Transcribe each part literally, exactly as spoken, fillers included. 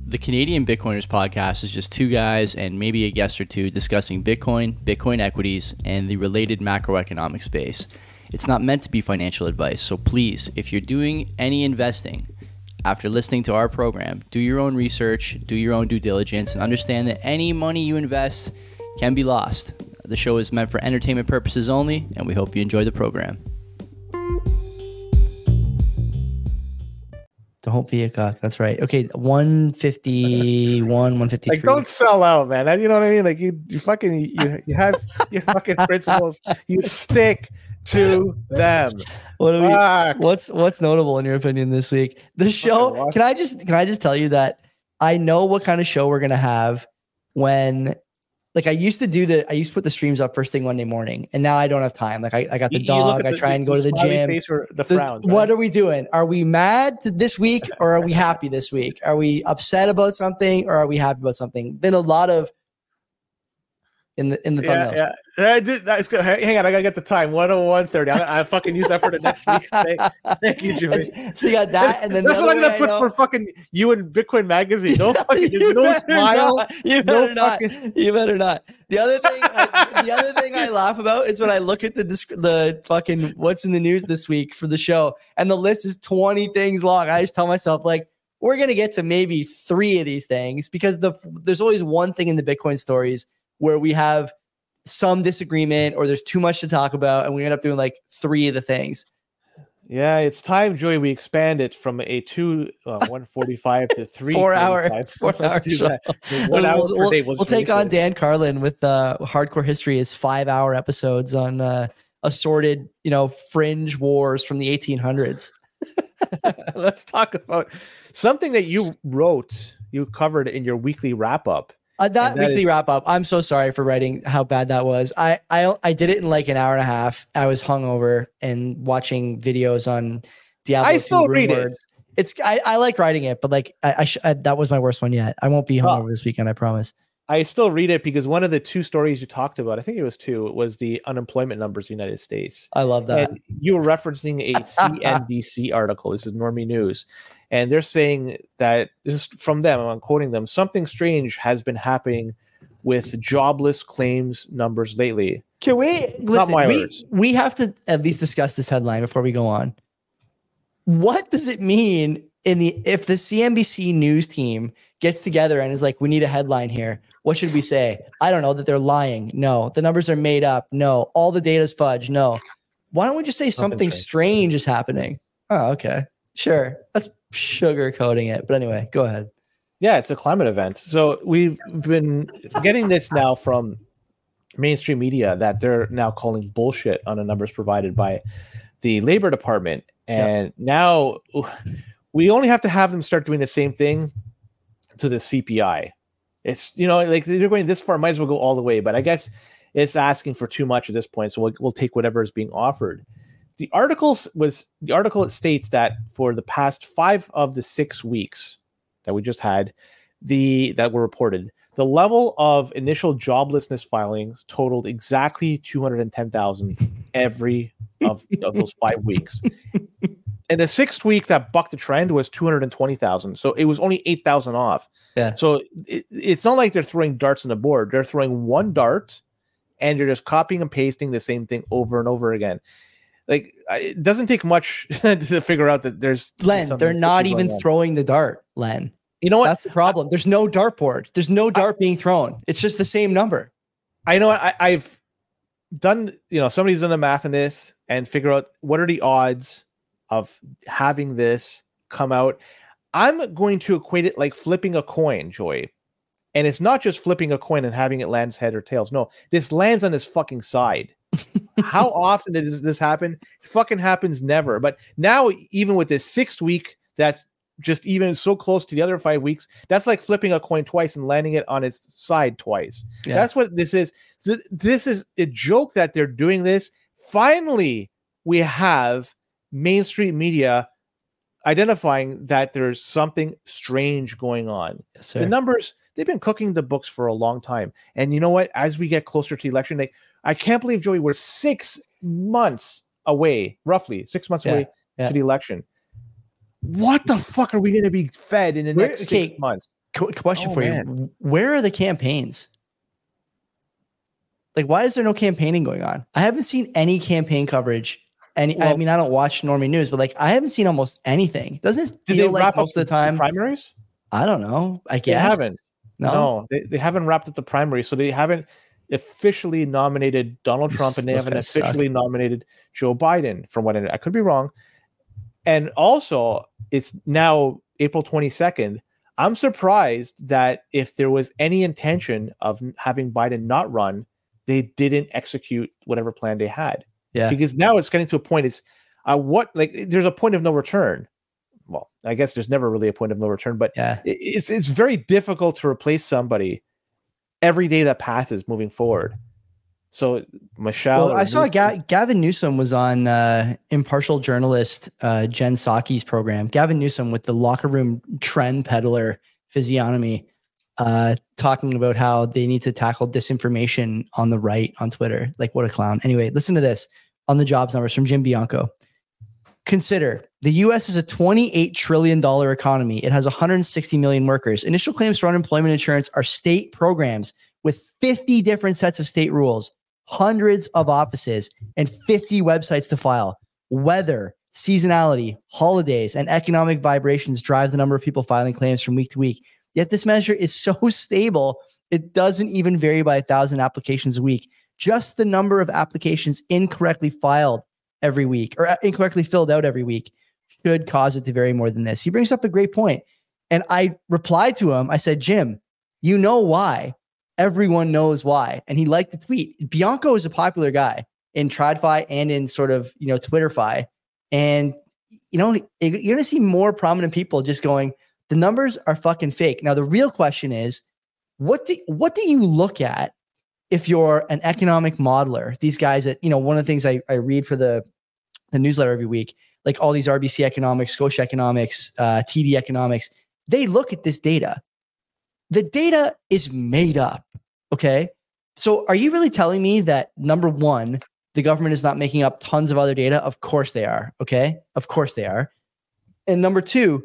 The Canadian Bitcoiners podcast is just two guys and maybe a guest or two discussing Bitcoin, Bitcoin equities, and the related macroeconomic space. It's not meant to be financial advice, so please, if you're doing any investing after listening to our program, do your own research, do your own due diligence, and understand that any money you invest can be lost. The show is meant for entertainment purposes only, and we hope you enjoy the program. Don't be a cock. That's right. Okay, one fifty-one, one fifty-three. Like, don't sell out, man. You know what I mean? Like, you, you fucking, you, you have your fucking principles. You stick to them. What do we, what's what's notable in your opinion this week? The show. Can I just can I just tell you that I know what kind of show we're gonna have when. Like I used to do the, I used to put the streams up first thing Monday morning, and now I don't have time. Like I, I got the you, dog. You I try the, and go to the gym. The frowns, the, right? What are we doing? Are we mad this week, or are we happy this week? Are we upset about something, or are we happy about something? Been a lot of in the in the thumbnails. Yeah, yeah. I did, that's good. Hang on, I gotta get the time. one oh one thirty. I, I fucking use that for the next week. Thank, thank you, Jimmy. So you got that, and then that's the what I'm gonna put for fucking you and Bitcoin Magazine. No fucking no smile. Not. You better no not. Fucking... You better not. The other thing, I, the other thing I laugh about is when I look at the the fucking what's in the news this week for the show, and the list is twenty things long. I just tell myself like, we're gonna get to maybe three of these things because the there's always one thing in the Bitcoin stories where we have some disagreement or there's too much to talk about, and we end up doing like three of the things. Yeah, it's time, Joey. We expand it from a two uh, one forty-five to three four hour, four hour show. One hour we'll, per day. We'll, we'll take on Dan Carlin with uh, Hardcore History, his five hour episodes on uh, assorted, you know, fringe wars from the eighteen hundreds. Let's talk about something that you wrote, you covered in your weekly wrap up. Uh, that, that weekly is- wrap up. I'm so sorry for writing how bad that was. I, I I did it in like an hour and a half. I was hungover and watching videos on Diablo. I still read words. it. It's I, I like writing it, but like I, I, sh- I that was my worst one yet. I won't be hungover oh. this weekend. I promise. I still read it because one of the two stories you talked about, I think it was two, was the unemployment numbers in the United States. I love that. And you were referencing a C N B C article. This is Normie News. And they're saying that, this is from them, I'm quoting them, something strange has been happening with jobless claims numbers lately. Can we, listen, Not my we, words. we have to at least discuss this headline before we go on. What does it mean in the if the C N B C news team gets together and is like, we need a headline here? What should we say? I don't know, that they're lying. No. The numbers are made up. No. All the data's fudge. No. Why don't we just say something, something strange is happening? Oh, okay. Sure. That's sugarcoating it. But anyway, go ahead. Yeah, it's a climate event. So we've been getting this now from mainstream media that they're now calling bullshit on the numbers provided by the Labor Department. And yep. now we only have to have them start doing the same thing to the C P I. It's, you know, like they're going this far, might as well go all the way. But I guess it's asking for too much at this point. So we'll, we'll take whatever is being offered. The article was the article it states that for the past five of the six weeks that we just had, the that were reported, the level of initial joblessness filings totaled exactly two hundred ten thousand every of, of those five weeks. And the sixth week that bucked the trend was two hundred twenty thousand. So it was only eight thousand off. Yeah. So it, it's not like they're throwing darts on the board. They're throwing one dart and you're just copying and pasting the same thing over and over again. Like, it doesn't take much to figure out that there's Len. They're not even throwing the dart, Len. You know what? That's the problem. There's no dartboard. There's no dart I, being thrown. It's just the same number. I know. I, I've done. You know, somebody's done the math on this and figure out what are the odds of having this come out. I'm going to equate it like flipping a coin, Joy. And it's not just flipping a coin and having it lands head or tails. No, this lands on his fucking side. How often does this happen? It fucking happens never. But now, even with this sixth week, that's just even so close to the other five weeks, that's like flipping a coin twice and landing it on its side twice. Yeah. That's what this is. So this is a joke that they're doing this. Finally, we have mainstream media identifying that there's something strange going on. Yes, the numbers, they've been cooking the books for a long time. And you know what? As we get closer to the election, they, I can't believe, Joey, we're six months away, roughly six months yeah, away yeah. to the election. What the fuck are we going to be fed in the next we're, okay, six months? Qu- question Oh, for man. you: where are the campaigns? Like, why is there no campaigning going on? I haven't seen any campaign coverage. Any, I Well- mean, I don't watch Normie News, but like, I haven't seen almost anything. Doesn't it Did they feel like wrap most up of the time? primaries? I don't know. I They guess haven't. No, No, they, they haven't wrapped up the primary, so they haven't officially nominated Donald Trump, and they Those haven't guys suck. officially nominated Joe Biden. From what I, I could be wrong, and also it's now April twenty-second. I'm surprised that if there was any intention of having Biden not run, they didn't execute whatever plan they had. yeah, Because now it's getting to a point. Is uh, what like there's a point of no return. Well, I guess there's never really a point of no return, but yeah. it- it's it's very difficult to replace somebody every day that passes moving forward. So Michelle, Well, or I saw Newsom- Ga- Gavin Newsom was on uh, impartial journalist uh, Jen Psaki's program. Gavin Newsom with the locker room trend peddler physiognomy, uh, talking about how they need to tackle disinformation on the right on Twitter. Like, what a clown. Anyway, listen to this on the jobs numbers from Jim Bianco. Consider the U S is a twenty-eight trillion dollars economy. It has one hundred sixty million workers. Initial claims for unemployment insurance are state programs with fifty different sets of state rules, hundreds of offices, and fifty websites to file. Weather, seasonality, holidays, and economic vibrations drive the number of people filing claims from week to week. Yet this measure is so stable, it doesn't even vary by a thousand applications a week. Just the number of applications incorrectly filed every week or incorrectly filled out every week should cause it to vary more than this. He brings up a great point. And I replied to him. I said, Jim, you know why. Everyone knows why. And he liked the tweet. Bianco is a popular guy in TradFi and in sort of, you know, TwitterFi. And, you know, you're going to see more prominent people just going, the numbers are fucking fake. Now, the real question is, what do, what do you look at if you're an economic modeler? These guys that, you know, one of the things I, I read for the, the newsletter every week, like all these R B C economics, Scotia economics, uh, T D economics, they look at this data. The data is made up. Okay. So are you really telling me that, number one, the government is not making up tons of other data? Of course they are. Okay. Of course they are. And number two,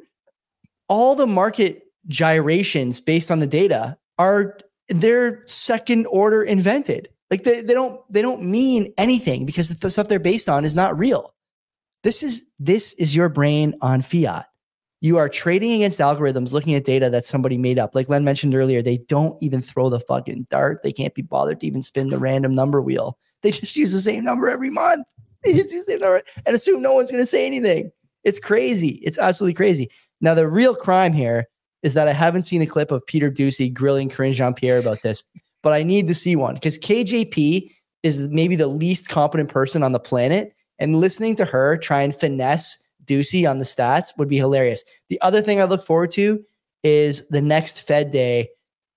all the market gyrations based on the data are, they're second order invented. Like they, they don't, they don't mean anything because the stuff they're based on is not real. This is, this is your brain on fiat. You are trading against algorithms, looking at data that somebody made up. Like Len mentioned earlier, they don't even throw the fucking dart. They can't be bothered to even spin the random number wheel. They just use the same number every month. They just use the same number and assume no one's going to say anything. It's crazy. It's absolutely crazy. Now, the real crime here is that I haven't seen a clip of Peter Ducey grilling Karine Jean-Pierre about this, but I need to see one because K J P is maybe the least competent person on the planet, and listening to her try and finesse Ducey on the stats would be hilarious. The other thing I look forward to is the next Fed day.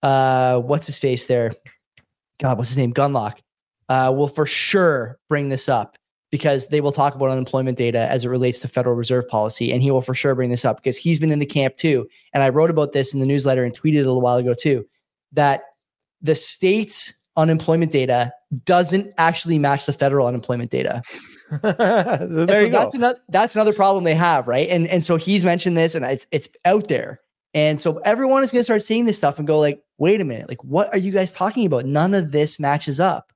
Uh, what's his face there? God, what's his name? Gunlock. Uh, will for sure bring this up because they will talk about unemployment data as it relates to Federal Reserve policy. And he will for sure bring this up because he's been in the camp too. And I wrote about this in the newsletter and tweeted it a little while ago too, that the state's unemployment data doesn't actually match the federal unemployment data. so there so you go. that's another that's another problem they have, right? And and so he's mentioned this, and it's it's out there, and so everyone is going to start seeing this stuff and go like, wait a minute, like what are you guys talking about? None of this matches up.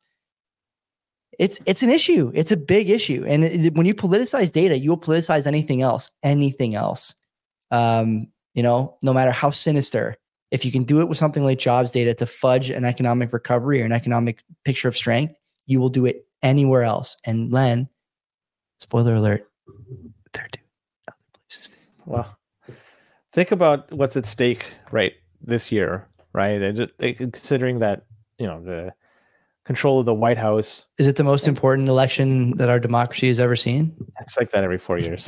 It's it's an issue. It's a big issue, and it, when you politicize data, you will politicize anything else, anything else. Um, you know, no matter how sinister. If you can do it with something like jobs data to fudge an economic recovery or an economic picture of strength, you will do it anywhere else. And Len, spoiler alert, they're doing other places too. Well, think about what's at stake right this year, right? And just, like, considering that, you know, the control of the White House. Is it the most important election that our democracy has ever seen? It's like that every four years.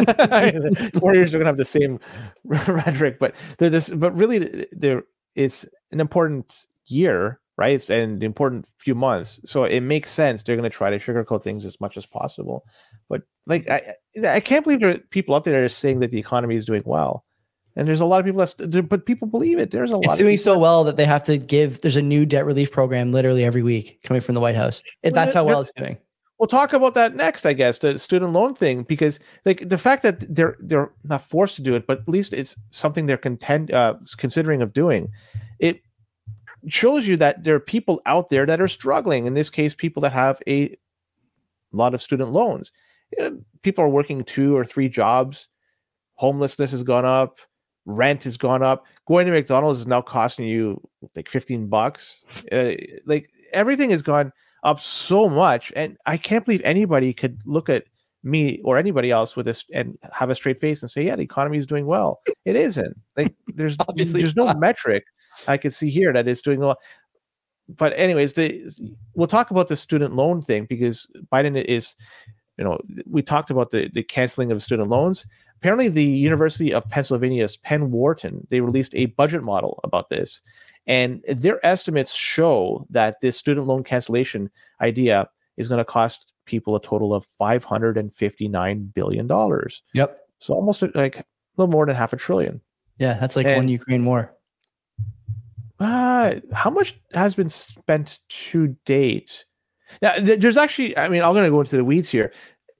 Four years we're gonna have the same rhetoric, but they're this. But really, there it's an important year, right? It's an important few months, so it makes sense. They're gonna try to sugarcoat things as much as possible. But like, I I can't believe there are people out there that are saying that the economy is doing well. And there's a lot of people that, but people believe it. There's a lot. It's of doing people so well that they have to give. There's a new debt relief program literally every week coming from the White House. It, that's how well it's doing. we'll talk about that next, I guess, the student loan thing, because like the fact that they're they're not forced to do it, but at least it's something they're content uh, considering of doing. It shows you that there are people out there that are struggling. In this case, people that have a lot of student loans. You know, people are working two or three jobs. Homelessness has gone up. Rent has gone up. Going to McDonald's is now costing you like fifteen bucks. Uh, like everything has gone up so much, and I can't believe anybody could look at me or anybody else with this and have a straight face and say, "Yeah, the economy is doing well." It isn't. Like there's Obviously there's not. no metric I could see here that is doing well. But anyways, the we'll talk about the student loan thing, because Biden is, you know, we talked about the the canceling of student loans. Apparently, the University of Pennsylvania's Penn Wharton, they released a budget model about this. And their estimates show that this student loan cancellation idea is going to cost people a total of five hundred fifty-nine billion dollars. Yep. So almost like a little more than half a trillion. Yeah, that's like And- one Ukraine war. Uh, how much has been spent to date? Now, th- there's actually, I mean, I'm going to go into the weeds here.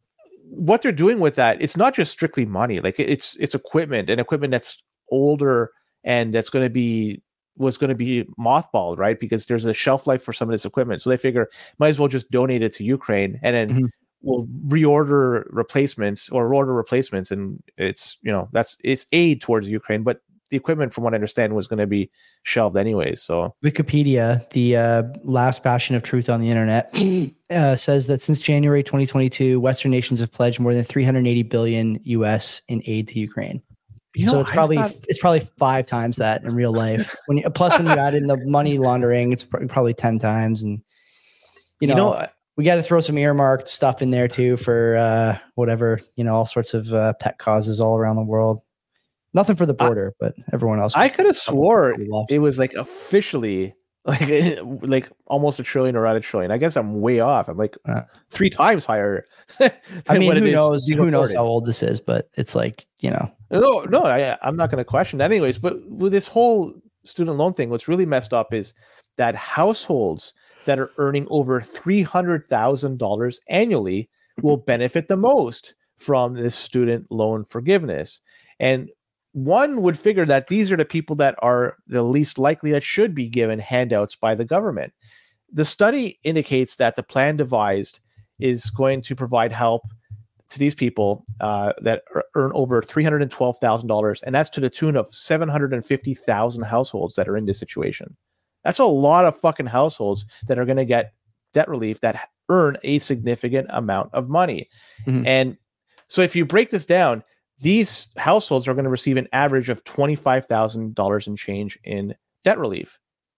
What they're doing with that, it's not just strictly money. Like it's it's equipment, and equipment that's older and that's going to be was going to be mothballed, right? Because there's a shelf life for some of this equipment. So they figure might as well just donate it to Ukraine, and then Mhm. we'll reorder replacements or order replacements. And it's, you know, that's it's aid towards Ukraine, but the equipment, from what I understand, was going to be shelved anyways. So Wikipedia, the uh, last bastion of truth on the internet, uh, says that since January twenty twenty-two, Western nations have pledged more than three hundred eighty billion U S in aid to Ukraine. you know, so it's I probably thought- it's probably five times that in real life. When you, plus when you add in the money laundering, it's pr- probably ten times. And you know, you know, we got to throw some earmarked stuff in there too for uh, whatever, you know, all sorts of uh, pet causes all around the world. Nothing for the border, but everyone else. I could have swore lost. it was like officially like like almost a trillion or at a trillion. I guess I'm way off. I'm like Uh, three times higher. I than mean, what it who is knows? being Who knows reported. how old this is? But it's like, you know, No, no, I, I'm not going to question that anyways. But with this whole student loan thing, what's really messed up is that households that are earning over three hundred thousand dollars annually will benefit the most from this student loan forgiveness. And one would figure that these are the people that are the least likely that should be given handouts by the government. The study indicates that the plan devised is going to provide help to these people uh, that er- earn over three hundred twelve thousand dollars, and that's to the tune of seven hundred fifty thousand households that are in this situation. That's a lot of fucking households that are going to get debt relief that earn a significant amount of money. Mhm. And so if you break this down, these households are going to receive an average of twenty-five thousand dollars in change in debt relief,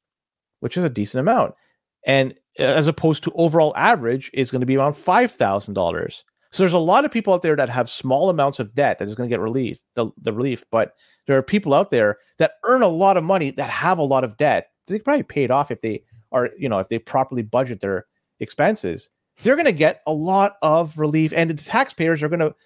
which is a decent amount. And uh, as opposed to overall average is going to be around five thousand dollars. So there's a lot of people out there that have small amounts of debt that is going to get relief, the, the relief. But there are people out there that earn a lot of money that have a lot of debt. They could probably pay it off if they are, you know, if they properly budget their expenses. They're going to get a lot of relief, and the taxpayers are going to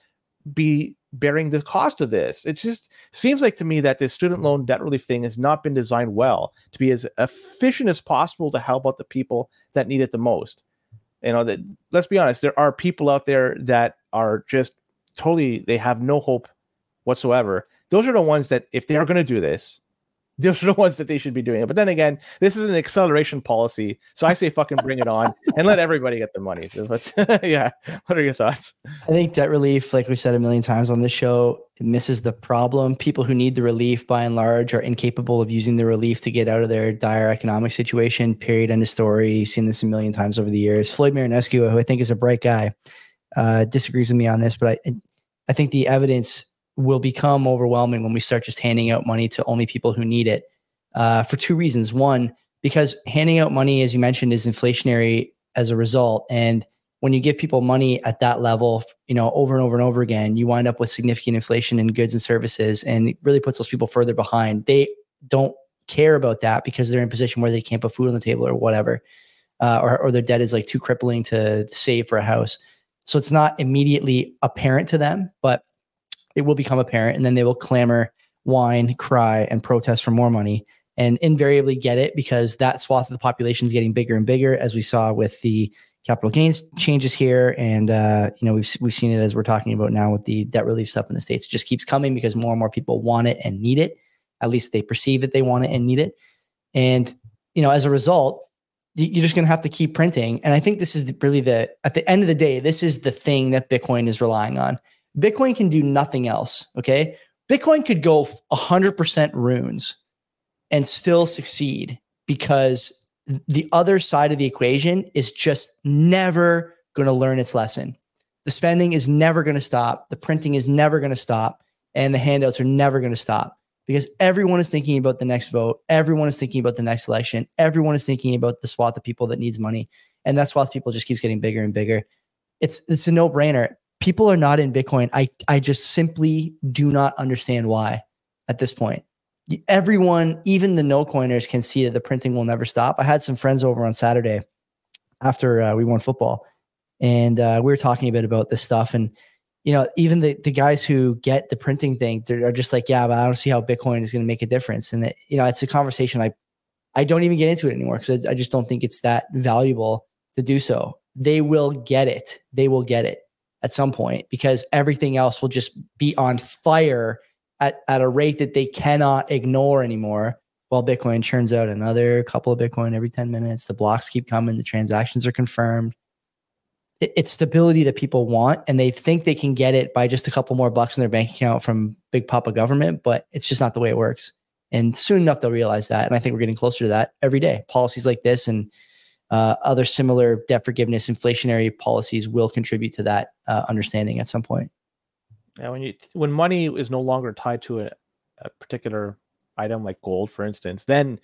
be bearing the cost of this. It just seems like to me that this student loan debt relief thing has not been designed well to be as efficient as possible to help out the people that need it the most. You know, that let's be honest, there are people out there that are just totally, they have no hope whatsoever. Those are the ones that, if they are going to do this, those are the ones that they should be doing it. But then again, this is an acceleration policy. So I say fucking bring it on and let everybody get the money. But yeah, what are your thoughts? I think debt relief, like we've said a million times on this show, it misses the problem. People who need the relief, by and large, are incapable of using the relief to get out of their dire economic situation. Period. End of story. Seen this a million times over the years. Floyd Marinescu, who I think is a bright guy, uh, disagrees with me on this, but I, I think the evidence will become overwhelming when we start just handing out money to only people who need it, uh, for two reasons. One, because handing out money, as you mentioned, is inflationary as a result. And when you give people money at that level, you know, over and over and over again, you wind up with significant inflation in goods and services, and it really puts those people further behind. They don't care about that because they're in a position where they can't put food on the table or whatever, uh, or, or their debt is like too crippling to save for a house. So it's not immediately apparent to them, but it will become apparent, and then they will clamor, whine, cry, and protest for more money, and invariably get it because that swath of the population is getting bigger and bigger, as we saw with the capital gains changes here. And, uh, you know, we've, we've seen it as we're talking about now with the debt relief stuff in the States. It just keeps coming because more and more people want it and need it. At least they perceive that they want it and need it. And, you know, as a result, you're just going to have to keep printing. And I think this is really the, at the end of the day, this is the thing that Bitcoin is relying on. Bitcoin can do nothing else. Okay. Bitcoin could go one hundred percent runes and still succeed because the other side of the equation is just never going to learn its lesson. The spending is never going to stop. The printing is never going to stop. And the handouts are never going to stop because everyone is thinking about the next vote. Everyone is thinking about the next election. Everyone is thinking about the swath of people that needs money. And that swath of people just keeps getting bigger and bigger. It's, it's a no brainer. People are not in Bitcoin. I, I just simply do not understand why at this point. Everyone, even the no coiners, can see that the printing will never stop. I had some friends over on Saturday after uh, we won football, and uh, we were talking a bit about this stuff. And, you know, even the, the guys who get the printing thing, they're just like, yeah, but I don't see how Bitcoin is going to make a difference. And, it, you know, it's a conversation I, I don't even get into it anymore because I, I just don't think it's that valuable to do so. They will get it. They will get it at some point because everything else will just be on fire at, at a rate that they cannot ignore anymore, while Bitcoin churns out another couple of Bitcoin every ten minutes. The blocks keep coming. The transactions are confirmed. It, it's stability that people want, and they think they can get it by just a couple more bucks in their bank account from Big Papa government, but it's just not the way it works. And soon enough, they'll realize that. And I think we're getting closer to that every day. Policies like this and uh, other similar debt forgiveness, inflationary policies will contribute to that uh, understanding at some point. Yeah, when you when money is no longer tied to a, a particular item like gold, for instance, then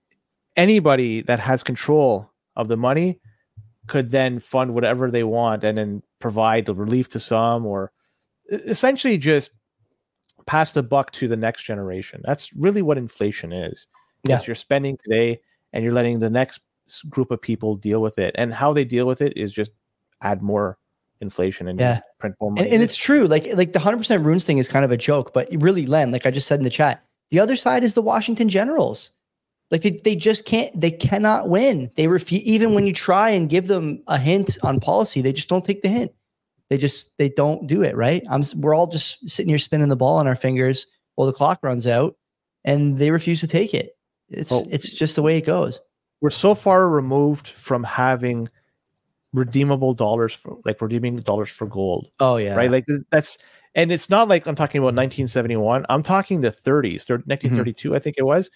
anybody that has control of the money could then fund whatever they want and then provide the relief to some, or essentially just pass the buck to the next generation. That's really what inflation is. Yeah. It's you're spending today and you're letting the next group of people deal with it. And how they deal with it is just add more inflation and yeah. just print more money. And, and it's true. Like, like the one hundred percent runes thing is kind of a joke, but really, Len, like I just said in the chat, the other side is the Washington Generals. Like they, they just can't, they cannot win. They refuse, even when you try and give them a hint on policy, they just don't take the hint. They just, they don't do it. Right. I'm, we're all just sitting here spinning the ball on our fingers while the clock runs out, and they refuse to take it. It's, oh, it's just the way it goes. We're so far removed from having redeemable dollars for like redeeming dollars for gold. Oh yeah. Right. Like that's, and it's not like I'm talking about nineteen seventy-one. I'm talking the thirties, nineteen thirty-two, mm-hmm. I think it was.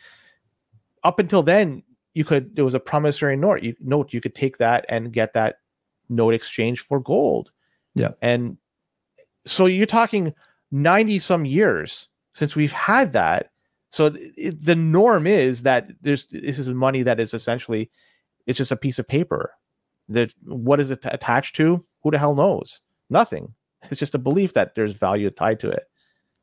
Up until then, you could, there was a promissory note. You note you could take that and get that note exchange for gold. Yeah. And so you're talking ninety some years since we've had that. So it, the norm is that there's, this is money that is essentially, it's just a piece of paper. That what is it attached to? Who the hell knows? Nothing. It's just a belief that there's value tied to it.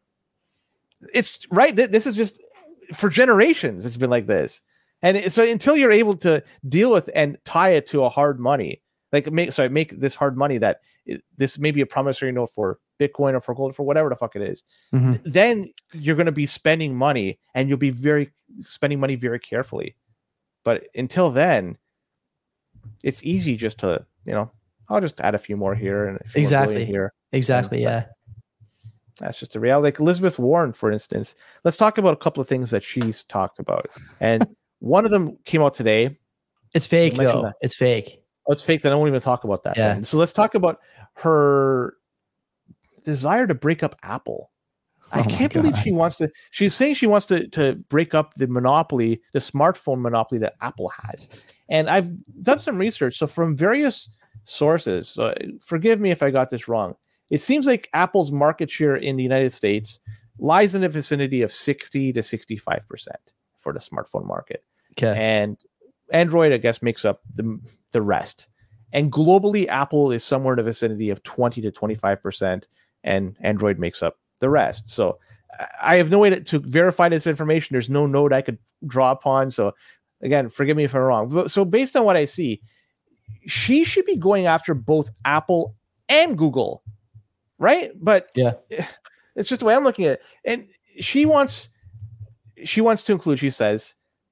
It's right. This is just for generations. It's been like this. And it, so until you're able to deal with and tie it to a hard money, like make, sorry, make this hard money that it, this may be a promissory note for Bitcoin or for gold, for whatever the fuck it is, mm-hmm. th- then you're going to be spending money and you'll be very spending money very carefully. But until then, it's easy just to, you know, I'll just add a few more here and a few exactly more here. Exactly. And, yeah. That's just a reality. Like Elizabeth Warren, for instance, let's talk about a couple of things that she's talked about. And one of them came out today. It's fake though. That. It's fake. Oh, it's fake. Then I won't even talk about that. Yeah. Then. So let's talk about her desire to break up Apple. Oh I can't believe she wants to. She's saying she wants to, to break up the monopoly, the smartphone monopoly that Apple has. And I've done some research. So from various sources, so forgive me if I got this wrong. It seems like Apple's market share in the United States lies in the vicinity of sixty to sixty-five percent for the smartphone market. Okay. And Android, I guess, makes up the, the rest. And globally, Apple is somewhere in the vicinity of twenty to twenty-five percent, and Android makes up the rest. So I have no way to, to verify this information. There's no node I could draw upon. So again, forgive me if I'm wrong. So based on what I see, she should be going after both Apple and Google, right? But yeah, it's just the way I'm looking at it. And she wants, she wants to include, she says,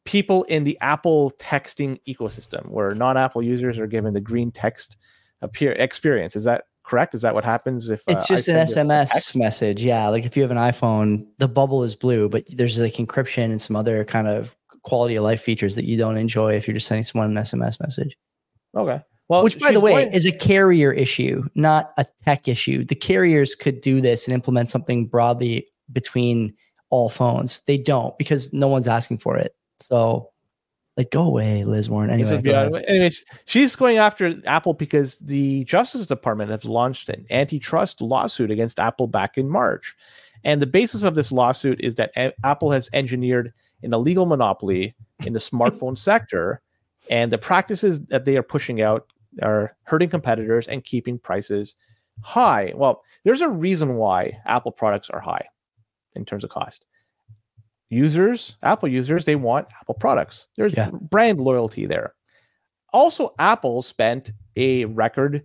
people in the Apple texting ecosystem, where non-Apple users are given the green text appear experience. Is that correct? Is that what happens if it's uh, just I an send S M a S text? message? Yeah, like if you have an iPhone, the bubble is blue, but there's like encryption and some other kind of quality of life features that you don't enjoy if you're just sending someone an S M S message. Okay. Well, which, by she's the way, going- is a carrier issue, not a tech issue. The carriers could do this and implement something broadly between all phones. They don't, because no one's asking for it. So, like, go away, Liz Warren. This Anyway, would go be- ahead. anyways, she's going after Apple because the Justice Department has launched an antitrust lawsuit against Apple back in March. And the basis of this lawsuit is that A- Apple has engineered an illegal monopoly in the smartphone sector, and the practices that they are pushing out are hurting competitors and keeping prices high. Well, there's a reason why Apple products are high in terms of cost. Users, Apple users, they want Apple products. There's Yeah. brand loyalty there. Also, Apple spent a record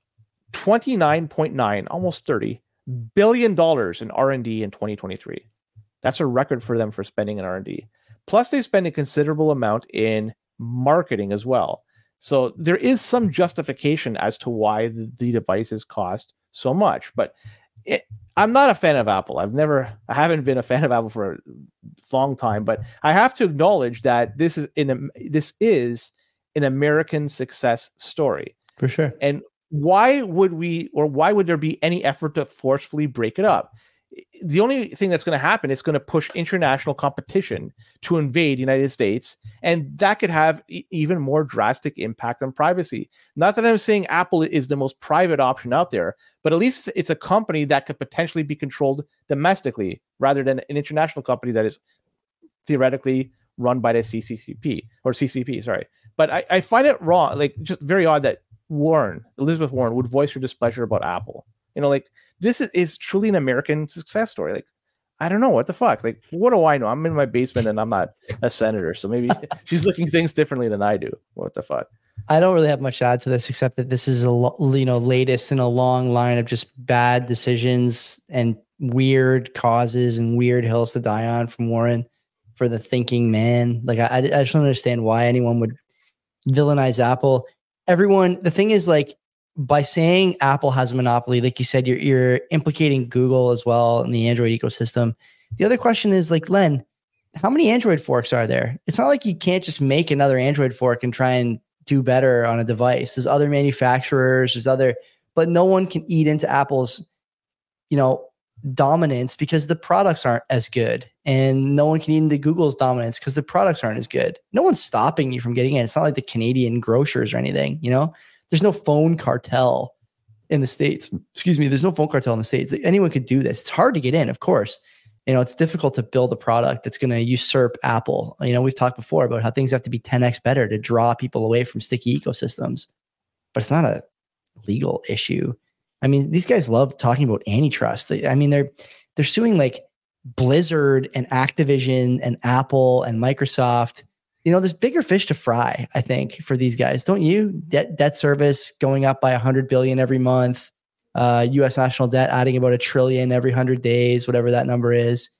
twenty-nine point nine, almost thirty billion dollars in R and D in twenty twenty-three. That's a record for them for spending in R and D. Plus, they spend a considerable amount in marketing as well. So there is some justification as to why the, the devices cost so much. But it, I'm not a fan of Apple. I've never, I haven't been a fan of Apple for a long time. But I have to acknowledge that this is in a, this is an American success story. For sure. And why would we, or why would there be any effort to forcefully break it up? The only thing that's going to happen is going to push international competition to invade the United States, and that could have e- even more drastic impact on privacy. Not that I'm saying Apple is the most private option out there, but at least it's a company that could potentially be controlled domestically rather than an international company that is theoretically run by the C C P or C C P. Sorry, but I, I find it wrong, like just very odd that Warren, Elizabeth Warren, would voice her displeasure about Apple. You know, like. This is, is truly an American success story. Like, I don't know what the fuck. Like, what do I know? I'm in my basement and I'm not a senator, so maybe she's looking things differently than I do. What the fuck? I don't really have much to add to this, except that this is a lo- you know latest in a long line of just bad decisions and weird causes and weird hills to die on from Warren for the thinking man. Like, I, I just don't understand why anyone would villainize Apple. Everyone, the thing is, like, by saying Apple has a monopoly, like you said, you're you're implicating Google as well in the Android ecosystem. The other question is, like, Len, how many Android forks are there? It's not like you can't just make another Android fork and try and do better on a device. There's other manufacturers, there's other, but no one can eat into Apple's, you know, dominance because the products aren't as good. And no one can eat into Google's dominance because the products aren't as good. No one's stopping you from getting in. It's not like the Canadian grocers or anything, you know? There's no phone cartel in the States. Excuse me. There's no phone cartel in the States. Anyone could do this. It's hard to get in, of course. You know, it's difficult to build a product that's going to usurp Apple. You know, we've talked before about how things have to be ten x better to draw people away from sticky ecosystems, but it's not a legal issue. I mean, these guys love talking about antitrust. They, I mean, they're, they're suing like Blizzard and Activision and Apple and Microsoft. You know, there's bigger fish to fry, I think, for these guys. Don't you? Debt, debt service going up by one hundred billion every month. Uh, U S national debt adding about a trillion every one hundred days, whatever that number is.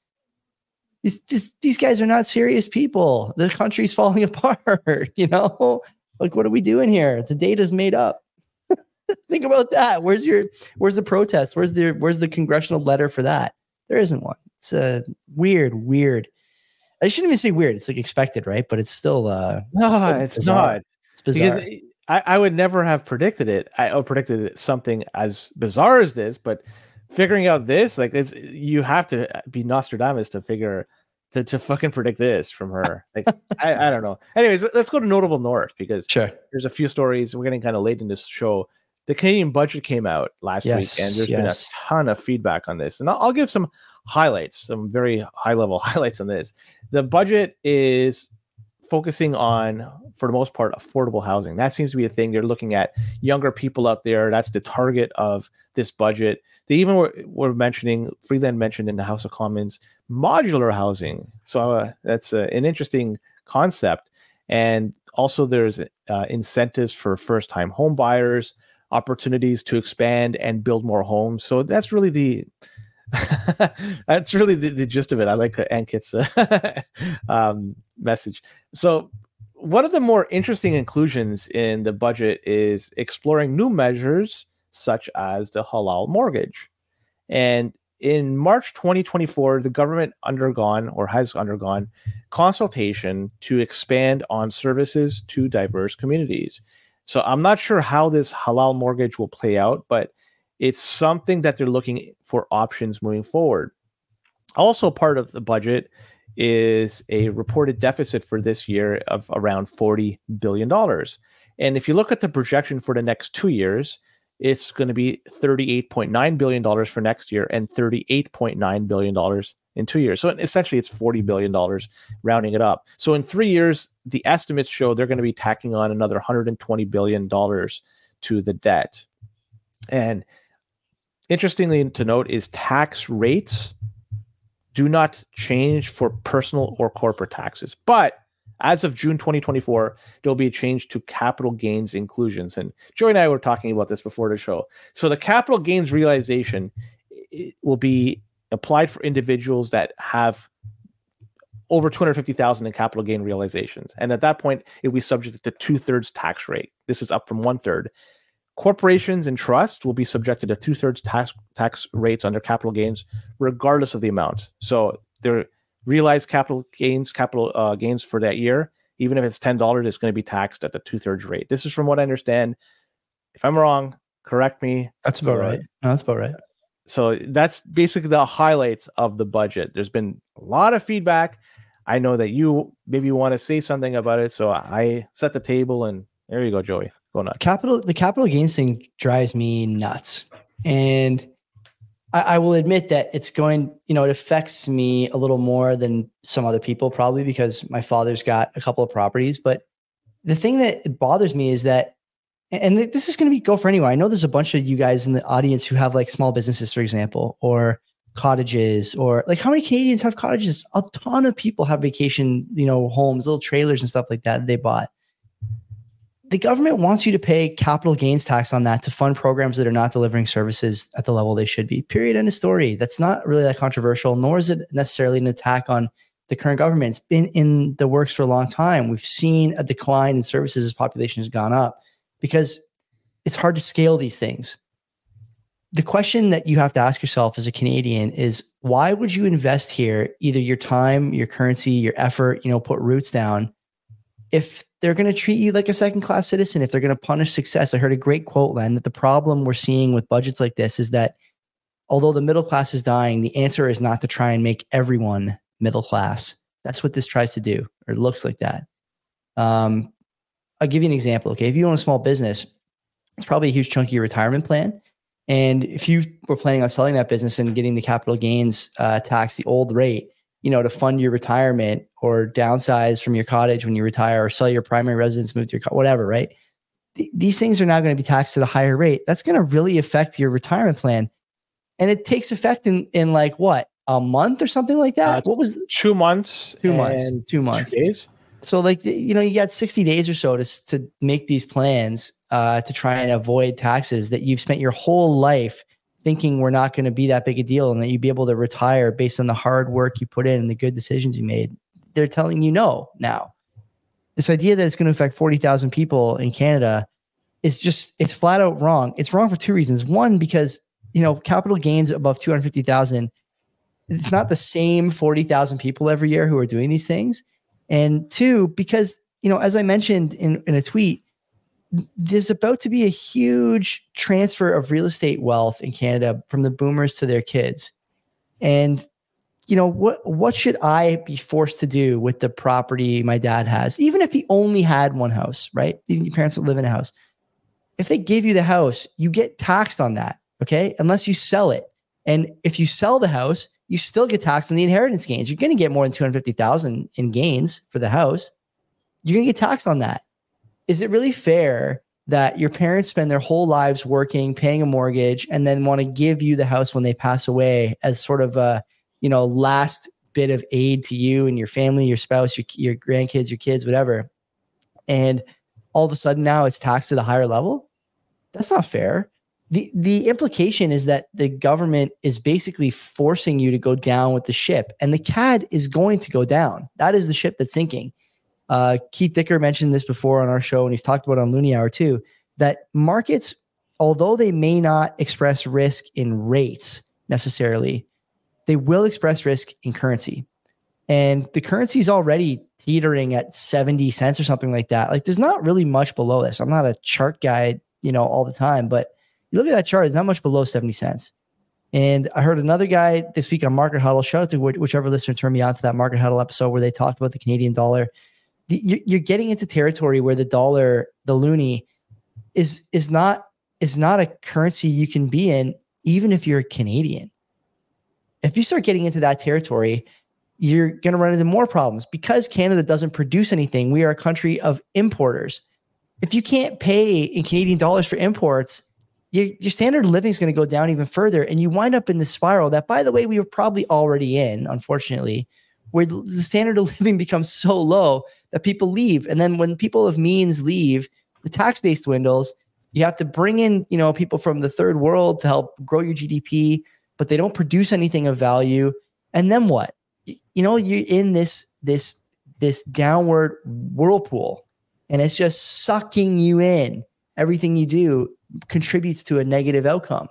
These, these, these guys are not serious people. The country's falling apart, you know? Like, what are we doing here? The data's made up. Think about that. Where's your, where's the protest? Where's the, where's the congressional letter for that? There isn't one. It's a weird, weird. I shouldn't even say weird. It's like expected, right? But it's still uh no, it's bizarre. not. It's bizarre. Because I, I would never have predicted it. I oh, predicted something as bizarre as this, but figuring out this, like, it's you have to be Nostradamus to figure to, to fucking predict this from her. Like, I, I don't know. Anyways, let's go to Notable North because sure. There's a few stories. We're getting kind of late in this show. The Canadian budget came out last yes, week, and there's yes. been a ton of feedback on this. And I'll, I'll give some highlights, some very high level highlights on this. The budget is focusing on, for the most part, affordable housing. That seems to be a thing. They're looking at younger people out there. That's the target of this budget. They even were, were mentioning, Freeland mentioned in the House of Commons, modular housing. So uh, that's uh, an interesting concept. And also there's uh, incentives for first-time home buyers, opportunities to expand and build more homes. So that's really the that's really the, the gist of it. I like the Ankit's uh, um, message. So one of the more interesting inclusions in the budget is exploring new measures such as the halal mortgage. And in March twenty twenty-four, the government undergone or has undergone consultation to expand on services to diverse communities. So I'm not sure how this halal mortgage will play out, but it's something that they're looking for options moving forward. Also part of the budget is a reported deficit for this year of around forty billion dollars. And if you look at the projection for the next two years, it's going to be thirty-eight point nine billion dollars for next year and thirty-eight point nine billion dollars in two years. So essentially it's forty billion dollars, rounding it up. So in three years, the estimates show they're going to be tacking on another one hundred twenty billion dollars to the debt. And interestingly to note is tax rates do not change for personal or corporate taxes. But as of June twenty twenty-four, there'll be a change to capital gains inclusions. And Joey and I were talking about this before the show. So the capital gains realization will be applied for individuals that have over two hundred fifty thousand dollars in capital gain realizations. And at that point, it will be subject to two-thirds tax rate. This is up from one-third. Corporations and trusts will be subjected to two-thirds tax tax rates under capital gains, regardless of the amount. So their realized capital gains, capital uh, gains for that year, even if it's ten dollars, it's going to be taxed at the two-thirds rate. This is from what I understand. If I'm wrong, correct me. That's about so, right. No, that's about right. So that's basically the highlights of the budget. There's been a lot of feedback. I know that you maybe want to say something about it, so I set the table, and there you go, Joey. Go nuts. Capital, the capital gains thing drives me nuts. And I, I will admit that it's going, you know, it affects me a little more than some other people, probably because my father's got a couple of properties. But the thing that bothers me is that, and this is going to be go for anyone. I know there's a bunch of you guys in the audience who have like small businesses, for example, or cottages, or like how many Canadians have cottages? A ton of people have vacation, you know, homes, little trailers and stuff like that they bought. The government wants you to pay capital gains tax on that to fund programs that are not delivering services at the level they should be. Period. End of story. That's not really that controversial, nor is it necessarily an attack on the current government. It's been in the works for a long time. We've seen a decline in services as population has gone up because it's hard to scale these things. The question that you have to ask yourself as a Canadian is, why would you invest here, either your time, your currency, your effort, you know, put roots down, if they're going to treat you like a second-class citizen, if they're going to punish success? I heard a great quote, Len, that the problem we're seeing with budgets like this is that although the middle class is dying, the answer is not to try and make everyone middle class. That's what this tries to do, or it looks like that. Um, I'll give you an example. Okay, if you own a small business, it's probably a huge chunk of your retirement plan. And if you were planning on selling that business and getting the capital gains uh, tax, the old rate, you know, to fund your retirement or downsize from your cottage when you retire, or sell your primary residence, move to your, co- whatever, right? Th- these things are now going to be taxed at a higher rate. That's going to really affect your retirement plan. And it takes effect in, in like what, a month or something like that? Uh, what was two months? Two months. Two months. Two days. So like, you know, you got sixty days or so to, to make these plans uh, to try and avoid taxes that you've spent your whole life thinking were not going to be that big a deal, and that you'd be able to retire based on the hard work you put in and the good decisions you made. They're telling you no now. This idea that it's going to affect forty thousand people in Canada is just, it's flat out wrong. It's wrong for two reasons. One, because, you know, capital gains above two hundred fifty thousand, it's not the same forty thousand people every year who are doing these things. And two, because, you know, as I mentioned in, in a tweet, there's about to be a huge transfer of real estate wealth in Canada from the boomers to their kids. And, you know, what, what should I be forced to do with the property my dad has? Even if he only had one house, right? Even your parents that live in a house. If they give you the house, you get taxed on that, okay? Unless you sell it. And if you sell the house, you still get taxed on the inheritance gains. You're going to get more than two hundred fifty thousand in gains for the house. You're going to get taxed on that. Is it really fair that your parents spend their whole lives working, paying a mortgage, and then want to give you the house when they pass away as sort of a, you know, last bit of aid to you and your family, your spouse, your, your grandkids, your kids, whatever. And all of a sudden now it's taxed at a higher level? That's not fair. the the implication is that the government is basically forcing you to go down with the ship, and the C A D is going to go down. That is the ship that's sinking. Uh, Keith Dicker mentioned this before on our show, and he's talked about it on Loonie Hour too, that markets, although they may not express risk in rates necessarily, they will express risk in currency. And the currency is already teetering at seventy cents or something like that. Like, there's not really much below this. I'm not a chart guy, you know, all the time, but you look at that chart, it's not much below seventy cents. And I heard another guy this week on Market Huddle, shout out to whichever listener turned me on to that Market Huddle episode where they talked about the Canadian dollar. The, you're getting into territory where the dollar, the loonie, is is not is not a currency you can be in, even if you're a Canadian. If you start getting into that territory, you're going to run into more problems because Canada doesn't produce anything. We are a country of importers. If you can't pay in Canadian dollars for imports, your, your standard of living is going to go down even further. And you wind up in this spiral that, by the way, we were probably already in, unfortunately, where the standard of living becomes so low that people leave. And then when people of means leave, the tax base dwindles. You have to bring in, you know, people from the third world to help grow your G D P, but they don't produce anything of value. And then what? You know, you're in this, this, this downward whirlpool, and it's just sucking you in. Everything you do contributes to a negative outcome.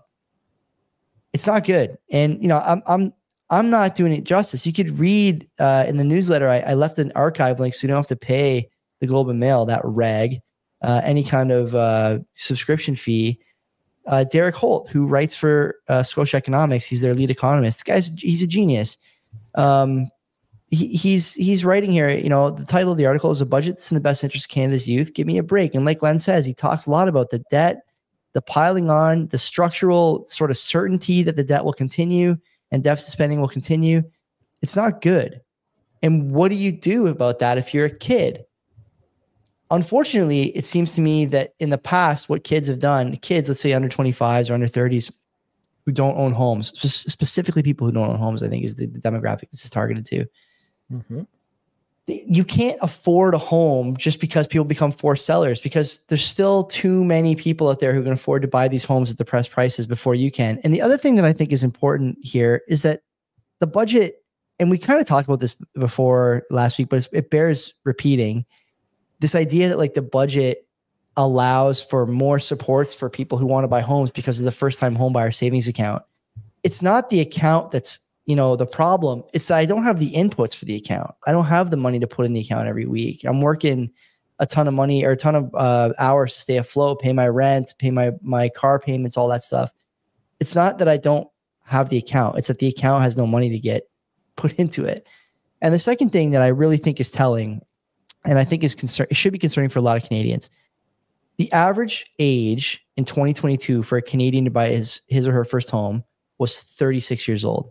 It's not good. And, you know, I'm, I'm, I'm not doing it justice. You could read uh, in the newsletter, I, I left an archive link so you don't have to pay the Globe and Mail, that rag, uh, any kind of uh, subscription fee. Uh, Derek Holt, who writes for uh, Scotia Economics, he's their lead economist. The guy's, he's a genius. Um, he, he's he's writing here, you know, the title of the article is "A Budget That's in the Best Interest of Canada's Youth. Give me a break." And like Len says, he talks a lot about the debt, the piling on, the structural sort of certainty that the debt will continue and deficit spending will continue. It's not good. And what do you do about that if you're a kid? Unfortunately, it seems to me that in the past, what kids have done, kids, let's say under twenty-fives or under thirties, who don't own homes, specifically people who don't own homes, I think is the, the demographic this is targeted to. Mm-hmm. You can't afford a home just because people become forced sellers, because there's still too many people out there who can afford to buy these homes at depressed prices before you can. And the other thing that I think is important here is that the budget, and we kind of talked about this before last week, but it's, it bears repeating, this idea that like the budget allows for more supports for people who want to buy homes because of the first time home buyer savings account. It's not the account that's, you know, the problem. It's that I don't have the inputs for the account. I don't have the money to put in the account every week. I'm working a ton of money or a ton of uh, hours to stay afloat, pay my rent, pay my, my car payments, all that stuff. It's not that I don't have the account. It's that the account has no money to get put into it. And the second thing that I really think is telling, and I think is concern, it should be concerning for a lot of Canadians, the average age in twenty twenty-two for a Canadian to buy his, his or her first home was thirty-six years old.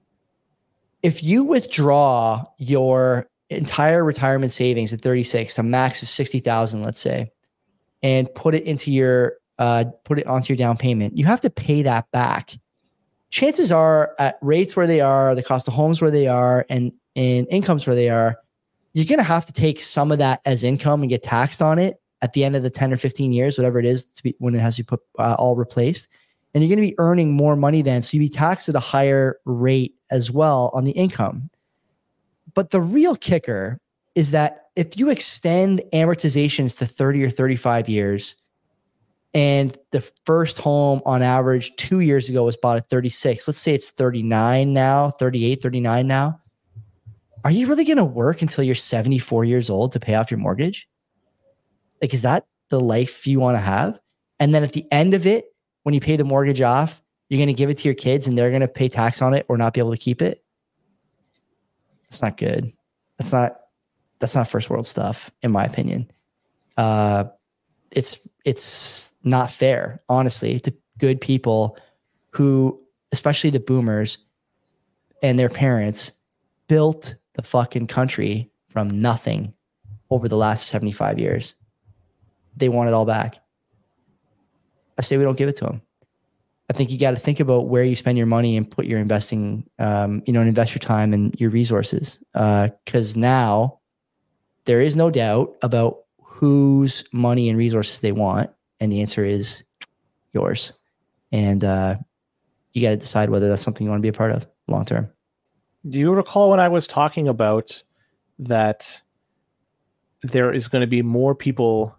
If you withdraw your entire retirement savings at thirty-six, a max of sixty thousand, let's say, and put it into your, uh, put it onto your down payment, you have to pay that back. Chances are, at rates where they are, the cost of homes where they are, and, and incomes where they are, you're going to have to take some of that as income and get taxed on it at the end of the ten or fifteen years, whatever it is, to be, when it has to be put uh, all replaced. And you're going to be earning more money then. So you'll be taxed at a higher rate as well on the income. But the real kicker is that if you extend amortizations to thirty or thirty-five years, and the first home on average two years ago was bought at thirty-six, let's say it's thirty-nine now, thirty-eight, thirty-nine now. Are you really going to work until you're seventy-four years old to pay off your mortgage? Like, is that the life you want to have? And then at the end of it, when you pay the mortgage off, you're going to give it to your kids and they're going to pay tax on it or not be able to keep it? That's not good. That's not, that's not first world stuff, in my opinion. Uh, it's, it's not fair, honestly, to good people who, especially the boomers and their parents, built the fucking country from nothing over the last seventy-five years. They want it all back. I say we don't give it to them. I think you got to think about where you spend your money and put your investing, um, you know, and invest your time and your resources. Because uh, now there is no doubt about whose money and resources they want. And the answer is yours. and uh, you got to decide whether that's something you want to be a part of long term. Do you recall when I was talking about that there is going to be more people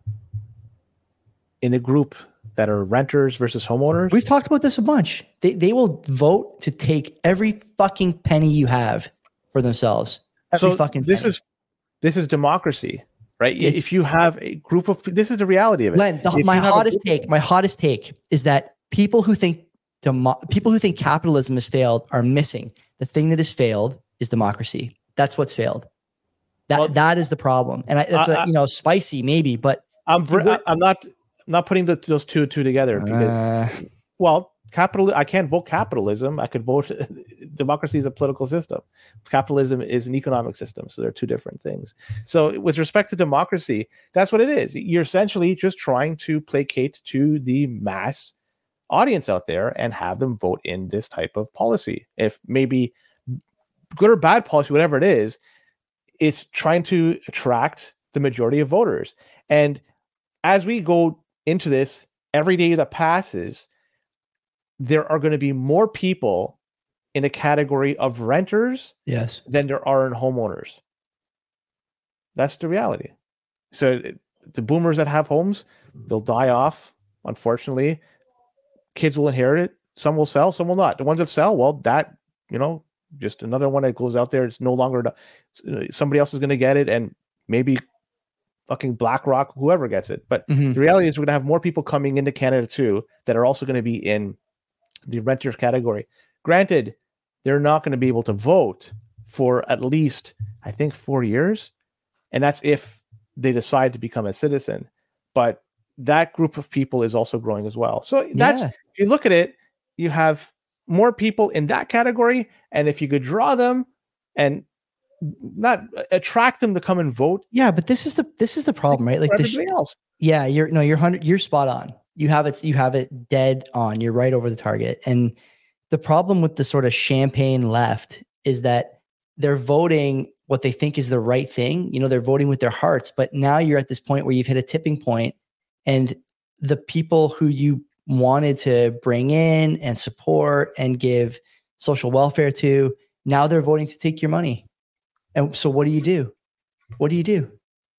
in the group that are renters versus homeowners? We've talked about this a bunch. They they will vote to take every fucking penny you have for themselves. Every so fucking this penny. is this is democracy, right? It's, if you have a group of this is the reality of it. Len, the, my hottest take, my hottest take is that people who think demo, people who think capitalism has failed are missing. The thing that has failed is democracy. That's what's failed. That well, that is the problem. And I, that's I, a, you know spicy maybe, but I'm I'm not I'm not putting the, those two two together because uh, well, capital I can't vote capitalism. I could vote democracy is a political system. Capitalism is an economic system, so they're two different things. So with respect to democracy, that's what it is. You're essentially just trying to placate to the mass audience out there and have them vote in this type of policy. If maybe good or bad policy, whatever it is, it's trying to attract the majority of voters. And as we go into this, every day that passes, there are going to be more people in a category of renters yes. than there are in homeowners. That's the reality. So the boomers that have homes, they'll die off, unfortunately. Kids will inherit it. Some will sell, some will not. The ones that sell, well, that, you know, just another one that goes out there. It's no longer somebody else is going to get it, and maybe fucking BlackRock, whoever gets it. But mm-hmm. the reality is we're going to have more people coming into Canada too that are also going to be in the renters category. Granted, they're not going to be able to vote for at least, I think, four years. And that's if they decide to become a citizen. But that group of people is also growing as well. So that's, yeah. if you look at it, you have more people in that category. And if you could draw them and not attract them to come and vote. Yeah, but this is the this is the problem, right? Like everybody sh- else. Yeah, you're no, you're hundred. You're spot on. You have it. You have it dead on. You're right over the target. And the problem with the sort of champagne left is that they're voting what they think is the right thing. You know, they're voting with their hearts. But now you're at this point where you've hit a tipping point, and the people who you wanted to bring in and support and give social welfare to, now they're voting to take your money. And so what do you do? What do you do?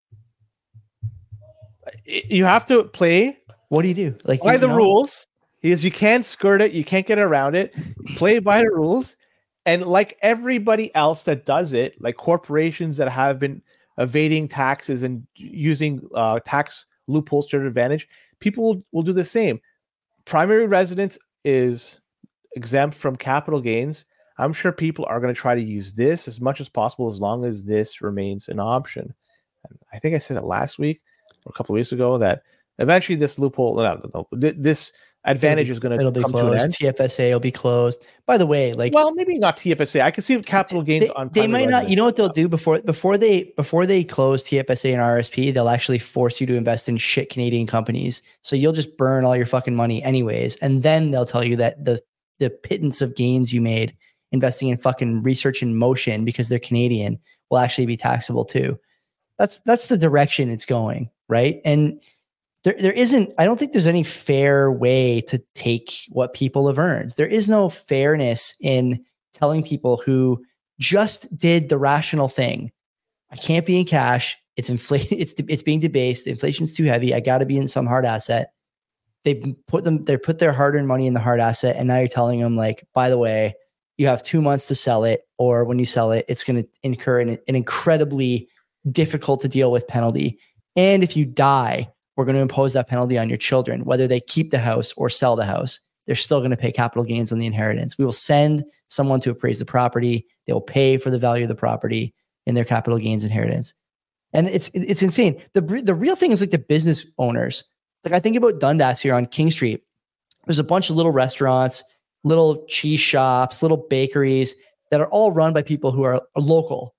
You have to play. What do you do? Like by you the know? rules. Because you can't skirt it. You can't get around it. Play by the rules. And like everybody else that does it, like corporations that have been evading taxes and using uh, tax loopholes to their advantage, people will, will do the same. Primary residence is exempt from capital gains. I'm sure people are going to try to use this as much as possible as long as this remains an option. And I think I said it last week or a couple of weeks ago that eventually this loophole, no, no, no, this advantage be, is going to be come closed. to an end. T F S A will be closed. By the way, like, well, maybe not T F S A. I can see capital gains they, on. They might not. You know what they'll do before before they before they close T F S A and R S P, they'll actually force you to invest in shit Canadian companies. So you'll just burn all your fucking money anyways, and then they'll tell you that the the pittance of gains you made investing in fucking research in motion because they're Canadian will actually be taxable too. That's that's the direction it's going, right? And there there isn't, I don't think there's any fair way to take what people have earned. There is no fairness in telling people who just did the rational thing. I can't be in cash. It's inflated. It's it's being debased. Inflation's too heavy. I got to be in some hard asset. They put them. They put their hard-earned money in the hard asset, and now you're telling them, like, by the way, you have two months to sell it, or when you sell it, it's going to incur an, an incredibly difficult to deal with penalty. And if you die, we're going to impose that penalty on your children, whether they keep the house or sell the house. They're still going to pay capital gains on the inheritance. We will send someone to appraise the property. They will pay for the value of the property in their capital gains inheritance. And it's it's insane. The, the real thing is like the business owners. Like I think about Dundas here on King Street. There's a bunch of little restaurants, little cheese shops, little bakeries that are all run by people who are local.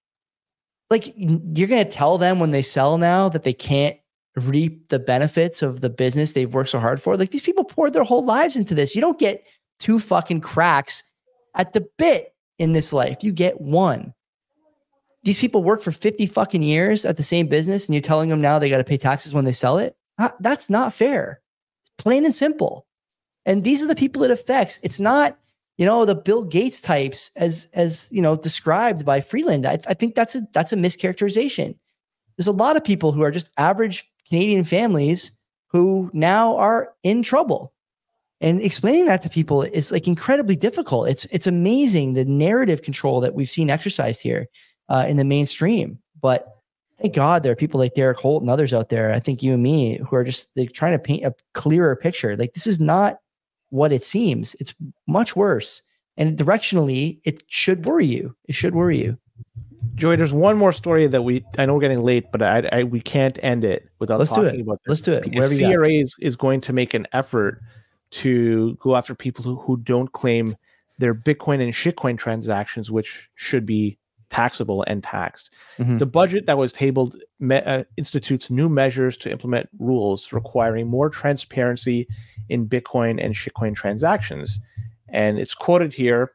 Like you're going to tell them when they sell now that they can't reap the benefits of the business they've worked so hard for. Like these people poured their whole lives into this. You don't get two fucking cracks at the bit in this life. You get one. These people work for fifty fucking years at the same business and you're telling them now they got to pay taxes when they sell it. That's not fair. Plain and simple. And these are the people it affects. It's not, you know, the Bill Gates types as, as, you know, described by Freeland. I, I think that's a, that's a mischaracterization. There's a lot of people who are just average Canadian families who now are in trouble. And explaining that to people is like incredibly difficult. It's it's amazing the narrative control that we've seen exercised here uh, in the mainstream. But thank God there are people like Derek Holt and others out there, I think you and me, who are just like trying to paint a clearer picture. Like this is not what it seems. It's much worse. And directionally, it should worry you. It should worry you. Joey, there's one more story that we, I know we're getting late, but I, I we can't end it without Let's talking do it. about this. Let's do it. Because C R A is, is going to make an effort to go after people who, who don't claim their Bitcoin and shitcoin transactions, which should be taxable and taxed. Mm-hmm. The budget that was tabled me, uh, institutes new measures to implement rules requiring more transparency in Bitcoin and shitcoin transactions. And it's quoted here,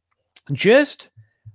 just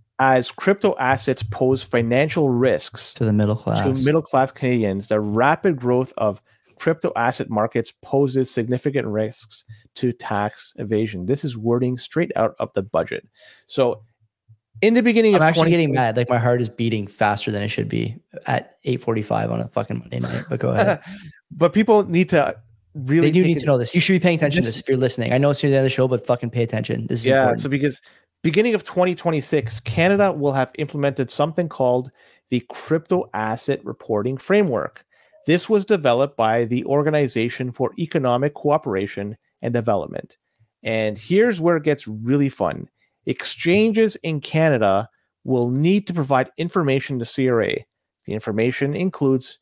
as crypto assets pose financial risks to the middle class, to middle class Canadians, the rapid growth of crypto asset markets poses significant risks to tax evasion. This is wording straight out of the budget. So in the beginning I'm of actually getting mad. Like my heart is beating faster than it should be at eight forty-five on a fucking Monday night. But go ahead. But people need to really They do need to know this. You should be paying attention this, to this if you're listening. I know it's near the end of the show, but fucking pay attention. This is yeah, important. So because beginning of twenty twenty-six, Canada will have implemented something called the Crypto Asset Reporting Framework. This was developed by the Organization for Economic Cooperation and Development. And here's where it gets really fun. Exchanges in Canada will need to provide information to C R A. The information includes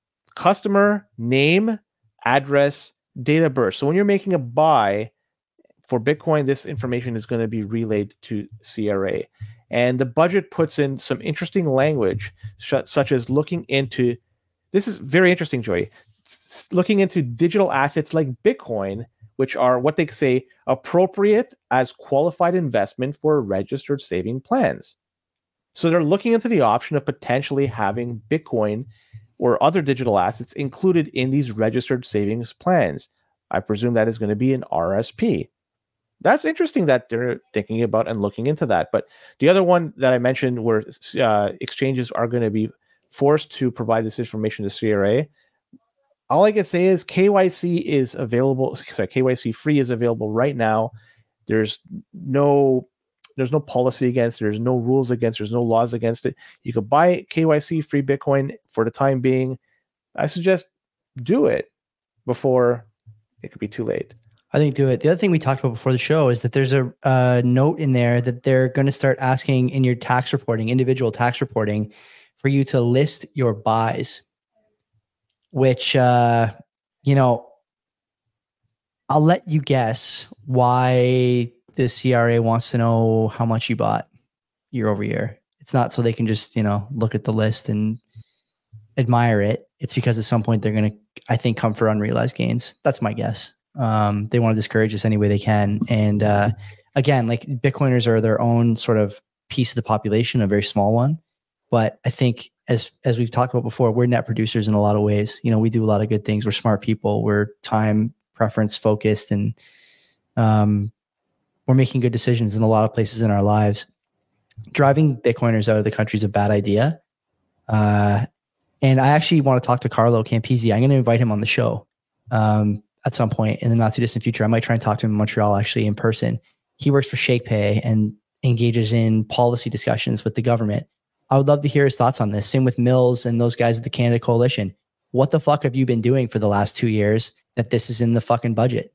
customer name, address, date of birth. So when you're making a buy for Bitcoin, this information is going to be relayed to C R A. And the budget puts in some interesting language, such as looking into, this is very interesting, Joey, looking into digital assets like Bitcoin, which are what they say appropriate as qualified investment for registered saving plans. So they're looking into the option of potentially having Bitcoin or other digital assets included in these registered savings plans. I presume that is going to be an R S P. That's interesting that they're thinking about and looking into that. But the other one that I mentioned where uh, exchanges are going to be forced to provide this information to C R A, all I can say is K Y C is available. Sorry, K Y C free is available right now. There's no, there's no policy against. There's no rules against. There's no laws against it. You could buy K Y C free Bitcoin for the time being. I suggest do it before it could be too late. I think do it. The other thing we talked about before the show is that there's a uh, note in there that they're going to start asking in your tax reporting, individual tax reporting, for you to list your buys. Which, uh, you know, I'll let you guess why the C R A wants to know how much you bought year over year. It's not so they can just, you know, look at the list and admire it. It's because at some point they're going to, I think, come for unrealized gains. That's my guess. Um, they want to discourage us any way they can. And uh, again, like Bitcoiners are their own sort of piece of the population, a very small one. But I think as as we've talked about before, we're net producers in a lot of ways. You know, we do a lot of good things. We're smart people. We're time preference focused, and um, we're making good decisions in a lot of places in our lives. Driving Bitcoiners out of the country is a bad idea. Uh, and I actually want to talk to Carlo Campisi. I'm going to invite him on the show um, at some point in the not too distant future. I might try and talk to him in Montreal actually in person. He works for ShakePay and engages in policy discussions with the government. I would love to hear his thoughts on this. Same with Mills and those guys at the Canada Coalition. What the fuck have you been doing for the last two years that this is in the fucking budget?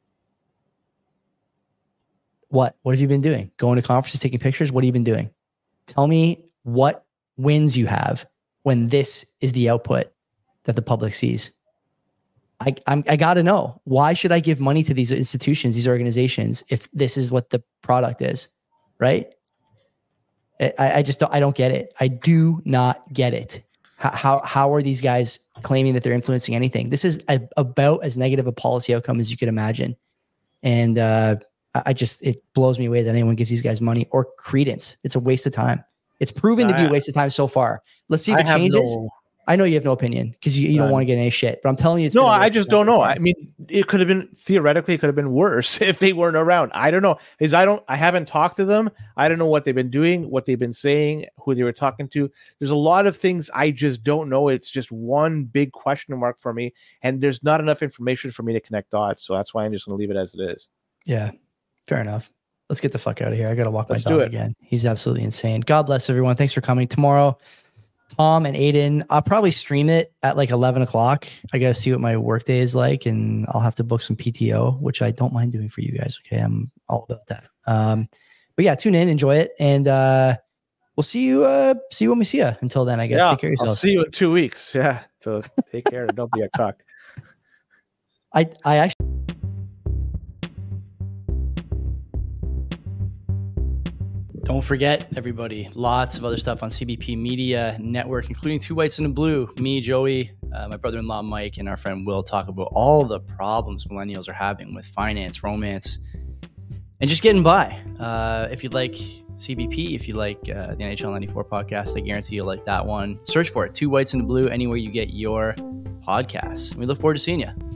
What? What have you been doing? Going to conferences, taking pictures? What have you been doing? Tell me what wins you have when this is the output that the public sees. I I'm, I got to know. Why should I give money to these institutions, these organizations, if this is what the product is, right? I, I just don't, I don't get it. I do not get it. How, how, how are these guys claiming that they're influencing anything? This is a, about as negative a policy outcome as you could imagine. And uh, I just, it blows me away that anyone gives these guys money or credence. It's a waste of time. It's proven to be a waste of time so far. Let's see if it changes. No, I know you have no opinion because you, you don't None. want to get any shit, but I'm telling you, it's No, gonna I work just out don't know. for I you. mean, it could have been theoretically, it could have been worse if they weren't around. I don't know. Is I don't. I haven't talked to them. I don't know what they've been doing, what they've been saying, who they were talking to. There's a lot of things I just don't know. It's just one big question mark for me, and there's not enough information for me to connect dots. So that's why I'm just going to leave it as it is. Yeah, fair enough. Let's get the fuck out of here. I got to walk Let's my do dog it. again. He's absolutely insane. God bless everyone. Thanks for coming. Tomorrow, Tom and Aiden, I'll probably stream it at like eleven o'clock. I got to see what my work day is like, and I'll have to book some P T O, which I don't mind doing for you guys. Okay. I'm all about that. Um, but yeah, tune in, enjoy it. And uh, we'll see you, uh, see you when we see you. Until then, I guess. Yeah, Take care of I'll yourself. see you in two weeks. Yeah. So take care and don't be a cuck. I, I actually, don't forget, everybody, lots of other stuff on C B P Media Network, including Two Whites and a Blue. Me, Joey, uh, my brother-in-law, Mike, and our friend Will talk about all the problems millennials are having with finance, romance, and just getting by. Uh, if you'd like C B P, if you like uh, the N H L ninety-four podcast, I guarantee you'll like that one. Search for it, Two Whites and a Blue, anywhere you get your podcasts. We look forward to seeing you.